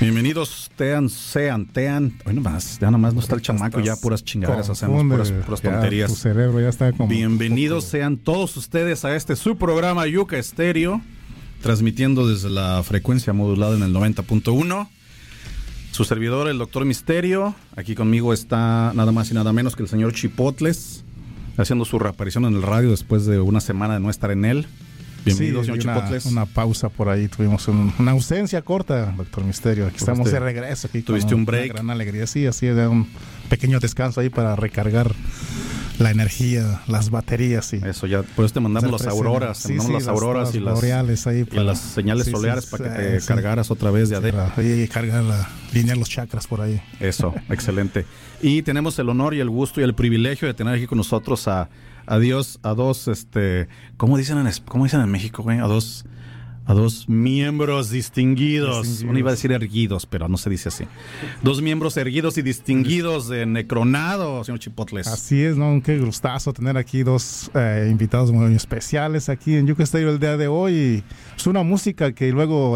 Bienvenidos, tean. Hoy nomás, ya nomás no está el chamaco, ya puras chingaderas hacemos, puras tonterías. Tu cerebro ya está como... Bienvenidos sean todos ustedes a este su programa Yuca Estéreo, transmitiendo desde la frecuencia modulada en el 90.1. Su servidor, el Doctor Misterio. Aquí conmigo está nada más y nada menos que el señor Chipotles, haciendo su reaparición en el radio después de una semana de no estar en él. Bienvenido, señor Chipotles. Una pausa por ahí, tuvimos una ausencia corta, Doctor Misterio. Aquí estamos de regreso. Aquí tuviste un break. Una gran alegría, sí, así de un pequeño descanso ahí para recargar la energía, las baterías. Sí. Eso ya, por eso te mandamos las auroras, las auroras y las ahí y las señales solares para que te cargaras otra vez de adentro. Y cargar alinear los chakras por ahí. Eso, excelente. Y tenemos el honor y el gusto y el privilegio de tener aquí con nosotros a dos, ¿cómo dicen en México, güey? A dos miembros distinguidos. Uno iba a decir erguidos, pero no se dice así. Dos miembros erguidos y distinguidos de Necronado, señor Chipotles. Así es, ¿no? Qué gustazo tener aquí dos invitados muy especiales aquí en Yuca Estéreo el día de hoy. Es una música que luego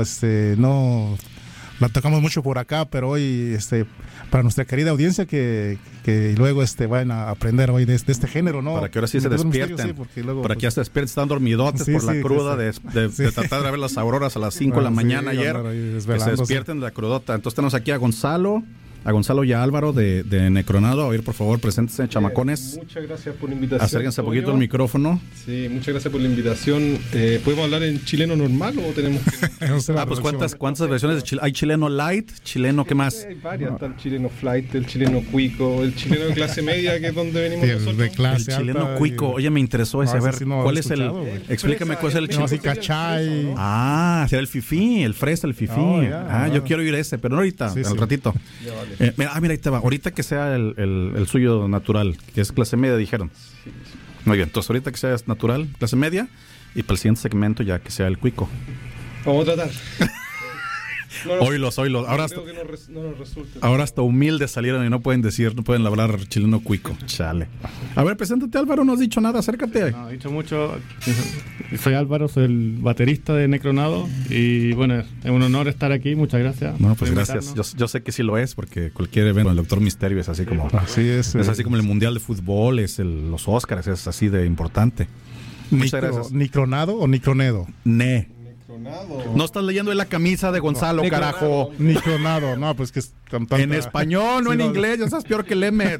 no la tocamos mucho por acá, pero hoy para nuestra querida audiencia que luego vayan a aprender hoy de este género, ¿no? Para que ahora sí se despierten, luego, para que ya se despierten, están dormidotes por la cruda de tratar de ver las auroras a las 5 de la mañana ayer, que se despierten de la crudota. Entonces tenemos aquí a Gonzalo y a Álvaro de Necronado. A oír, por favor, preséntense, chamacones. Muchas gracias por la invitación. Acérquense un poquito el micrófono. Sí, muchas gracias por la invitación. ¿Podemos hablar en chileno normal o tenemos que...? Pues ¿cuántas versiones de chileno? ¿Hay chileno light? ¿Chileno qué más? Hay varias, está el chileno flight, el chileno cuico, el chileno de clase media, que es donde venimos nosotros. De clase el chileno alta, cuico. Oye, me interesó ese. A ver, ¿cuál es el...? Explícame cuál es el chileno. Así cachay. Ah, será el fifí, el fresa, el fifí. Yo quiero oír ese, pero no ahorita, al ratito. Mira, ahí te va. Ahorita que sea el suyo natural, que es clase media, dijeron. Sí. Muy bien, entonces ahorita que sea natural, clase media, y para el siguiente segmento ya que sea el cuico. Vamos a tratar. Oílos. Ahora hasta humildes salieron y no pueden hablar chileno cuico. Chale. A ver, preséntate, Álvaro, no has dicho nada, acércate. No, he dicho mucho. Soy Álvaro, soy el baterista de Necronado y bueno, es un honor estar aquí, muchas gracias. No, pues gracias. Yo sé que sí lo es, porque cualquier evento, el Doctor Misterio es así como... Así es. Es así como el Mundial de Fútbol, los Óscars, es así de importante. Muchas gracias. ¿Nicronado o Nicronedo? Necronado. No estás leyendo en la camisa de Gonzalo, carajo. Nicronado, no, pues que es tanta... En español, no en inglés, ya estás peor que el Emmet.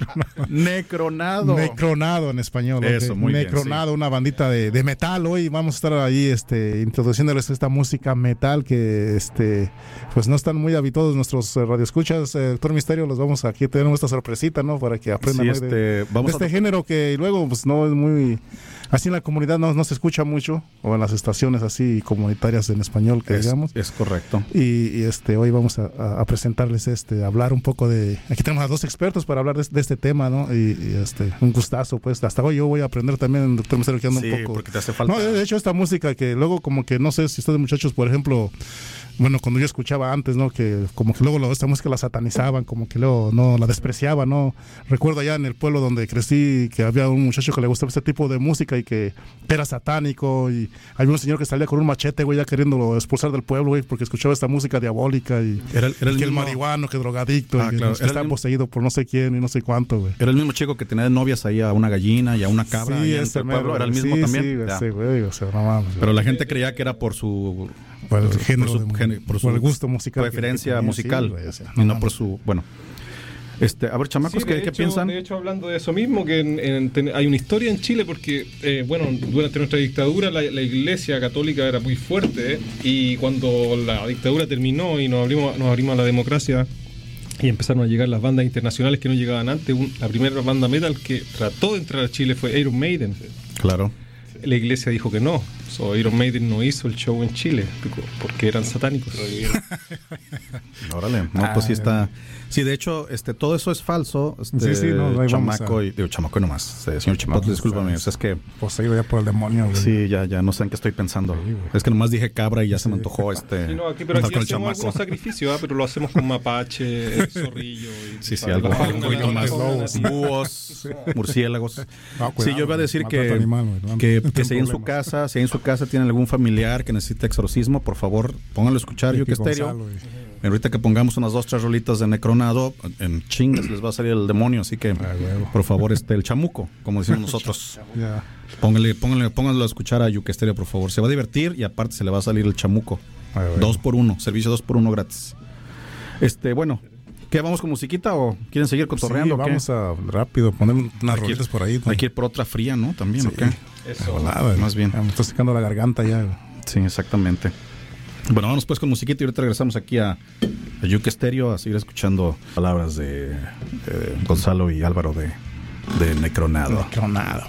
Necronado. Necronado en español. Eso, muy Necronado, bien, sí. Una bandita de metal. Hoy vamos a estar ahí introduciéndoles esta música metal que pues no están muy habituados nuestros radioescuchas. Doctor Misterio, los vamos aquí a tener esta sorpresita, ¿no? Para que aprendan sí, de este género que luego pues no es muy... Así en la comunidad no se escucha mucho, o en las estaciones así comunitarias en español que digamos. Es correcto. Y hoy vamos a presentarles a hablar un poco de... Aquí tenemos a dos expertos para hablar de este tema, ¿no? Y un gustazo, pues. Hasta hoy yo voy a aprender también, Doctor Misterio, que ando un poco... porque te hace falta... No, de hecho, esta música que luego como que, no sé si ustedes muchachos, por ejemplo... Bueno, cuando yo escuchaba antes, ¿no? Que como que luego esta música la satanizaban, como que luego no la despreciaban, ¿no? Recuerdo allá en el pueblo donde crecí que había un muchacho que le gustaba este tipo de música y que era satánico, y había un señor que salía con un machete, güey, ya queriéndolo expulsar del pueblo, güey, porque escuchaba esta música diabólica y era el que mismo... el marihuano, que drogadicto, y claro. que estaba poseído por no sé quién y no sé cuánto, güey. Era el mismo chico que tenía de novias ahí a una gallina y a una cabra. Sí, en el pueblo, era el mismo también. Sí, güey, o sea, no mames. Pero la gente creía que era por su... Por el género, por su el gusto musical, preferencia musical, sí, güey, o sea, y no por su... Bueno, a ver, chamacos, ¿qué piensan? De hecho, hablando de eso mismo, que hay una historia en Chile porque, durante nuestra dictadura la Iglesia Católica era muy fuerte, y cuando la dictadura terminó y nos abrimos a la democracia y empezaron a llegar las bandas internacionales que no llegaban antes, la primera banda metal que trató de entrar a Chile fue Iron Maiden. Claro. La Iglesia dijo que no. Iron Maiden no hizo el show en Chile porque eran satánicos. Órale, no, pues sí está. Sí, de hecho, todo eso es falso. Chamaco y chamaco nomás. Señor Chipotle, discúlpame, es que poseído ya por el demonio, güey. Sí, ya no sé en qué estoy pensando. Sí, es que nomás dije cabra y ya se me antojó Sí, no, aquí hacemos algún sacrificio, pero lo hacemos con mapache, zorrillo y algo un poquito más. Búhos, murciélagos. Sí, yo iba a decir que sea en su casa, su casa tienen algún familiar que necesite exorcismo, por favor, pónganlo a escuchar Yuke Stereo. Ahorita que pongamos unas 2-3 rolitas de Necronado, en chingas les va a salir el demonio, así que por favor, el chamuco, como decimos nosotros. Ya. Pónganlo a escuchar a Yuke Stereo, por favor. Se va a divertir y aparte se le va a salir el chamuco. 2x1, servicio 2x1 gratis. Bueno, ¿qué, vamos con musiquita o quieren seguir cotorreando? Sí, vamos a rápido poner unas rolitas por ahí. Hay que ir por otra fría, ¿no? También, sí. ¿o qué? Eso. Volada, más bien. Me está secando la garganta ya. Sí, exactamente. Bueno, vamos pues con musiquita y ahorita regresamos aquí a Yuke Stereo a seguir escuchando palabras de Gonzalo y Álvaro de Necronado. Necronado.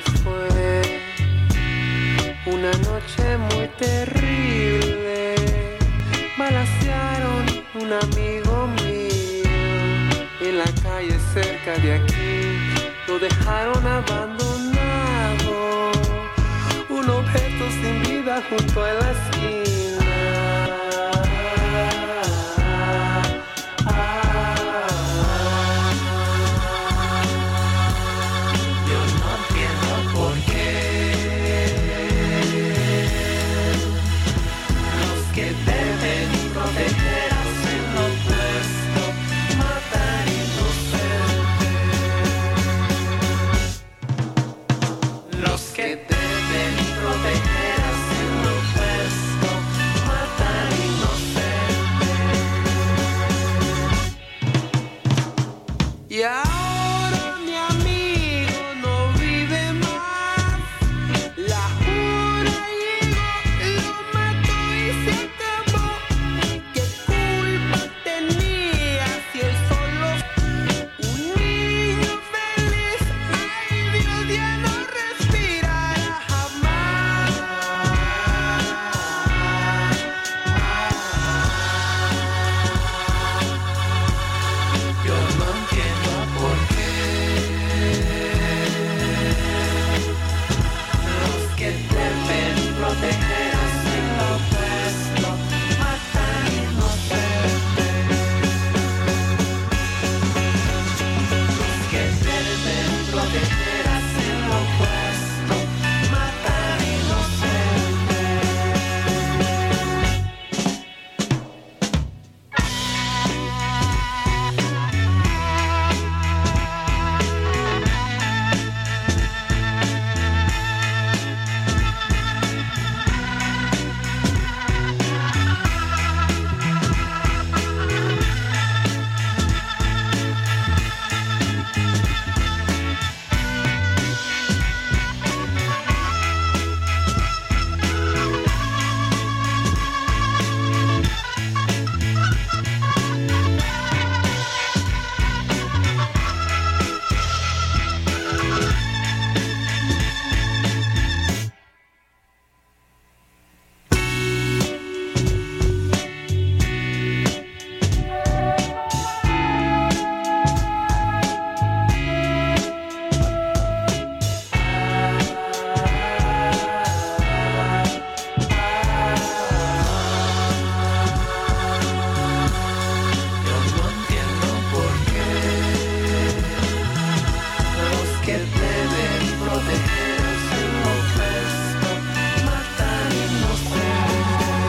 fue una noche muy terrible. Balacearon un amigo mío en la calle cerca de aquí. Lo dejaron abandonado, un objeto sin vida junto a la esquina. Yo no entiendo por qué los que deben proteger hacen lo opuesto, matan inocentes. Los que deben proteger hacen lo opuesto, matan inocentes. Y ahora mi amigo no vive más. La jura llegó, lo mató y se acabó. ¿Qué culpa tenía si él solo un niño feliz? Ay Dios, ya no respirará jamás. Yo no entiendo por qué los que deben proteger hacen lo opuesto, matan inocentes. Los que deben proteger hacen lo opuesto, matan inocentes. Yo no entiendo por qué los que deben proteger hacen lo opuesto, matan inocentes.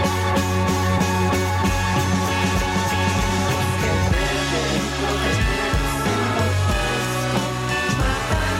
Los que deben proteger hacen lo opuesto, matan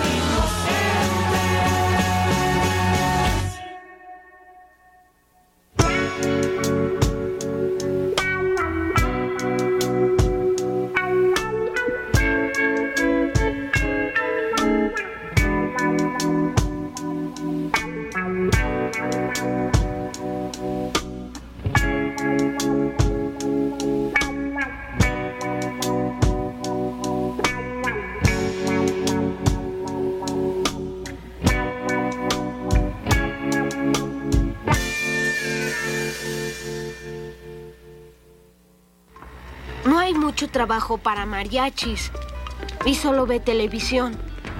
No hay mucho trabajo para mariachis y solo ve televisión.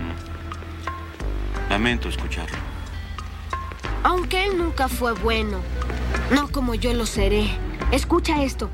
Lamento escucharlo. Aunque él nunca fue bueno, no como yo lo seré. Escucha esto.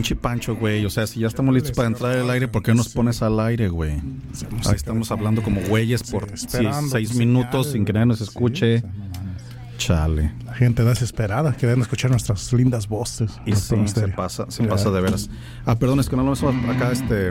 Pinche Pancho, güey. O sea, si ya estamos listos para entrar al aire, ¿por qué nos pones al aire, güey? Ahí estamos hablando como güeyes por 6 minutos sin que nadie nos escuche. Chale. La gente desesperada queriendo escuchar nuestras lindas voces. Y sí, se pasa de veras. Perdón, es que no lo hemos acá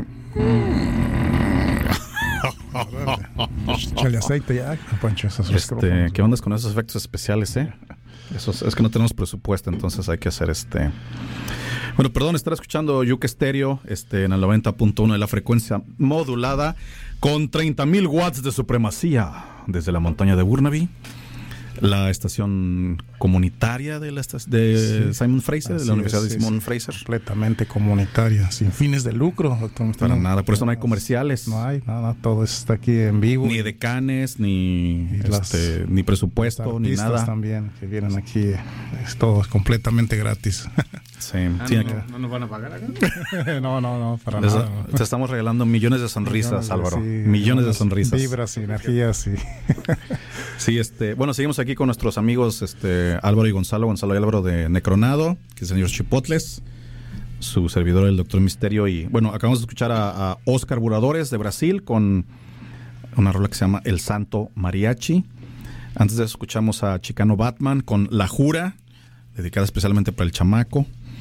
Échale aceite ya, Pancho. ¿Qué onda con esos efectos especiales, es que no tenemos presupuesto, entonces hay que hacer Bueno, perdón, estar escuchando Yuca Estéreo en el 90.1 de la frecuencia modulada con 30,000 watts de supremacía desde la montaña de Burnaby, la estación comunitaria de Simon Fraser, de la Universidad de Simon Fraser. Completamente comunitaria, sin fines de lucro. Para nada, por eso no hay comerciales. No hay nada, todo está aquí en vivo. Ni decanes, ni presupuesto, ni nada. También que vienen aquí, es todo completamente gratis. Sí. ¿No nos van a pagar acá? No, para nada. Te estamos regalando millones de sonrisas, Álvaro. Millones de sonrisas. Vibras y energías. Sí, bueno, seguimos aquí con nuestros amigos Álvaro y Gonzalo y Álvaro de Necronado, que es el señor Chipotles, su servidor, el Doctor Misterio. Y bueno, acabamos de escuchar a Oscar Buradores de Brasil con una rola que se llama El Santo Mariachi. Antes de eso escuchamos a Chicano Batman con La Jura, dedicada especialmente para el chamaco.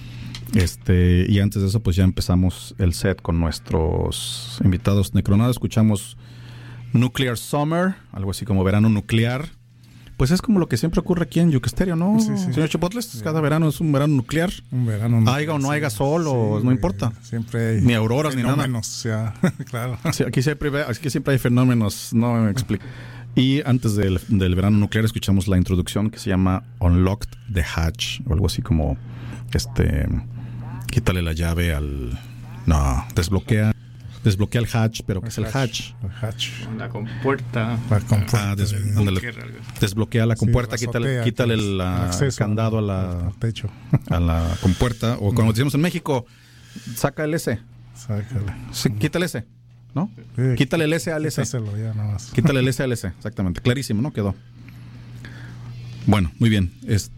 Y antes de eso pues ya empezamos el set con nuestros invitados Necronados. Escuchamos Nuclear Summer, algo así como verano nuclear. Pues es como lo que siempre ocurre aquí en Yuca Estéreo, ¿no? Sí. Señor Chipotles, cada verano es un verano nuclear. Un verano nuclear. Haiga o no haiga sol, o no importa. Siempre hay ni auroras ni nada. Ya, claro. Sí, aquí siempre hay fenómenos, no me explico. Y antes del verano nuclear escuchamos la introducción que se llama Unlocked the Hatch, o algo así como quítale la llave al... No, desbloquea el hatch, pero ¿qué es el hatch? El hatch. La compuerta. Desbloquea la compuerta, quítale el candado al techo. A la compuerta, o como decimos en México, saca el S. Sácale. Sí, quítale S, ¿no? Sí, quítale el S al S. Ya, nada más. Quítale el S al S, exactamente. Clarísimo, ¿no? Quedó. Bueno, muy bien.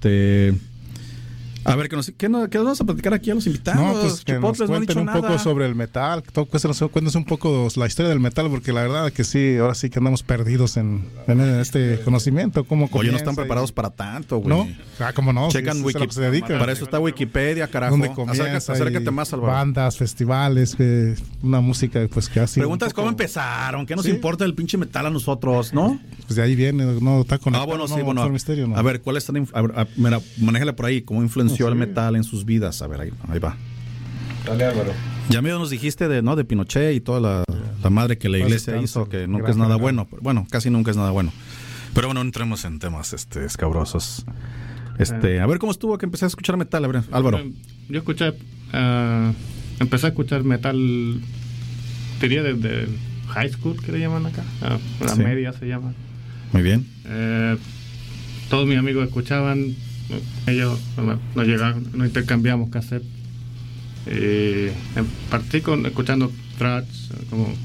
A ver, ¿qué nos vamos a platicar aquí a los invitados? No, pues que nos cuenten un poco sobre el metal, cuéntenos un poco la historia del metal, porque la verdad que sí, ahora sí que andamos perdidos en este conocimiento. Oye, no están preparados para tanto, güey. ¿No? ¿Cómo no? Checan Wikipedia. Para eso está Wikipedia, carajo. ¿Dónde comienza? Acércate más, Álvaro. Bandas, festivales, una música pues que así. Preguntas cómo empezaron, ¿qué nos importa el pinche metal a nosotros, no? Pues de ahí viene, no está conectado. Bueno, sí, bueno. Misterio, ¿no? A ver, ¿cuál es mira, manéjala por ahí, ¿cómo influenció el metal en sus vidas? A ver, ahí va. Dale, Álvaro. Ya medio nos dijiste de Pinochet y toda la madre que la iglesia hizo, que nunca es nada bueno. Bueno, casi nunca es nada bueno. Pero bueno, entremos en temas escabrosos. A ver, ¿cómo estuvo que empecé a escuchar metal? A ver, Álvaro. Yo empecé a escuchar metal, diría desde high school, que le llaman acá. La media se llama. Muy bien. Todos mis amigos escuchaban. Ellos nos intercambiamos cassette. Partí escuchando thrash como